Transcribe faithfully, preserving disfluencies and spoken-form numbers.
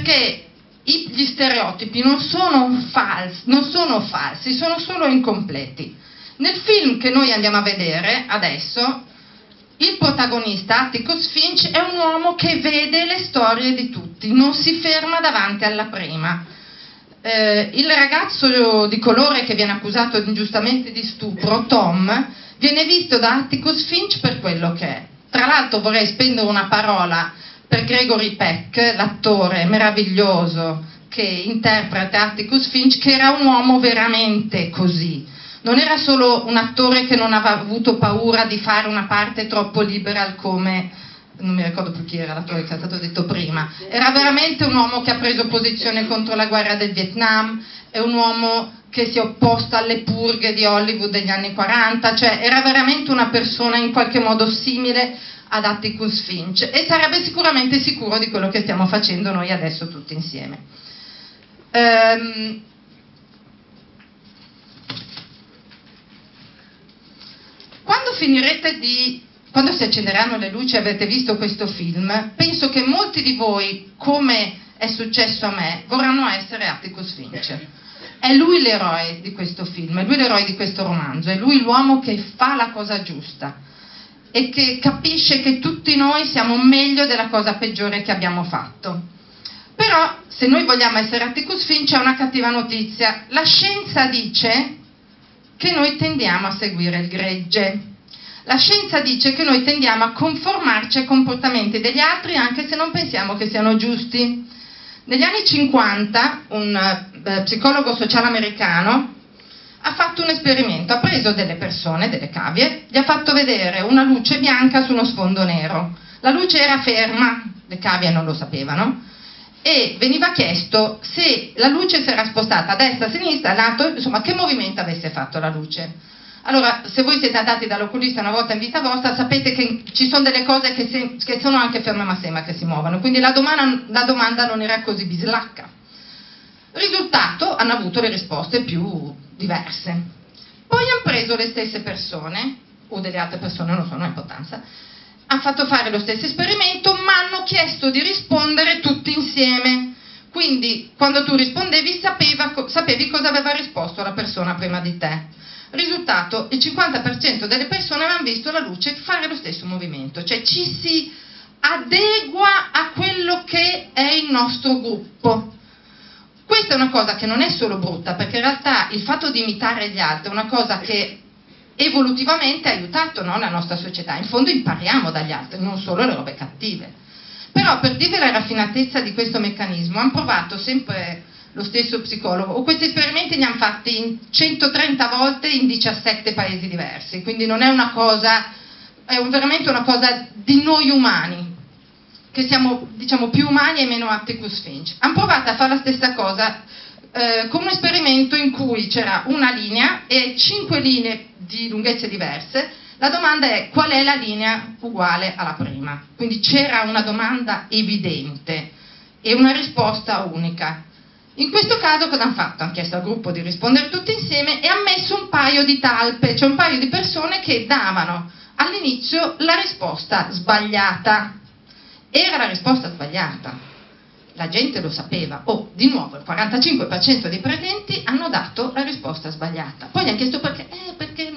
perché i, gli stereotipi non sono falsi, non sono falsi, sono solo incompleti. Nel film che noi andiamo a vedere adesso, il protagonista, Atticus Finch, è un uomo che vede le storie di tutti, non si ferma davanti alla prima. Eh, il ragazzo di colore che viene accusato ingiustamente di stupro, Tom, viene visto da Atticus Finch per quello che è. Tra l'altro vorrei spendere una parola per Gregory Peck, l'attore meraviglioso che interpreta Atticus Finch, che era un uomo veramente così. Non era solo un attore che non aveva avuto paura di fare una parte troppo liberal come, non mi ricordo più chi era l'attore che è stato detto prima, era veramente un uomo che ha preso posizione contro la guerra del Vietnam, è un uomo che si è opposto alle purghe di Hollywood degli anni quaranta, cioè era veramente una persona in qualche modo simile ad Atticus Finch e sarebbe sicuramente sicuro di quello che stiamo facendo noi adesso tutti insieme. Ehm, Quando finirete di, quando si accenderanno le luci e avrete visto questo film, penso che molti di voi, come è successo a me, vorranno essere Atticus Finch. È lui l'eroe di questo film, è lui l'eroe di questo romanzo, è lui l'uomo che fa la cosa giusta e che capisce che tutti noi siamo meglio della cosa peggiore che abbiamo fatto. Però, se noi vogliamo essere Atticus Finch, c'è una cattiva notizia. La scienza dice che noi tendiamo a seguire il gregge. La scienza dice che noi tendiamo a conformarci ai comportamenti degli altri anche se non pensiamo che siano giusti. Negli anni cinquanta un eh, psicologo sociale americano ha fatto un esperimento, ha preso delle persone, delle cavie, gli ha fatto vedere una luce bianca su uno sfondo nero. La luce era ferma, le cavie non lo sapevano, e veniva chiesto se la luce si era spostata a destra, a sinistra, a lato, insomma che movimento avesse fatto la luce. Allora, se voi siete andati dall'oculista una volta in vita vostra, sapete che ci sono delle cose che, se, che sono anche ferme ma sembra che si muovono, quindi la domanda, la domanda non era così bislacca. Risultato, hanno avuto le risposte più diverse. Poi hanno preso le stesse persone, o delle altre persone, non so, non ha importanza, hanno fatto fare lo stesso esperimento, ma hanno chiesto di rispondere tutti insieme. Quindi, quando tu rispondevi, sapeva, sapevi cosa aveva risposto la persona prima di te. Risultato, il cinquanta per cento delle persone avevano visto la luce fare lo stesso movimento, cioè ci si adegua a quello che è il nostro gruppo. Questa è una cosa che non è solo brutta, perché in realtà il fatto di imitare gli altri è una cosa che evolutivamente ha aiutato, no, la nostra società. In fondo impariamo dagli altri, non solo le robe cattive. Però per dirvi la raffinatezza di questo meccanismo hanno provato sempre lo stesso psicologo, o questi esperimenti li hanno fatti in centotrenta volte in diciassette paesi diversi, quindi non è una cosa, è veramente una cosa di noi umani, che siamo, diciamo, più umani e meno Atticus Finch. Hanno provato a fare la stessa cosa eh, con un esperimento in cui c'era una linea e cinque linee di lunghezze diverse. La domanda è: qual è la linea uguale alla prima? Quindi c'era una domanda evidente e una risposta unica. In questo caso cosa hanno fatto? Hanno chiesto al gruppo di rispondere tutti insieme e hanno messo un paio di talpe, cioè un paio di persone che davano all'inizio la risposta sbagliata. Era la risposta sbagliata, la gente lo sapeva. Oh, di nuovo il quarantacinque per cento dei presenti hanno dato la risposta sbagliata. Poi gli hanno chiesto perché, eh, perché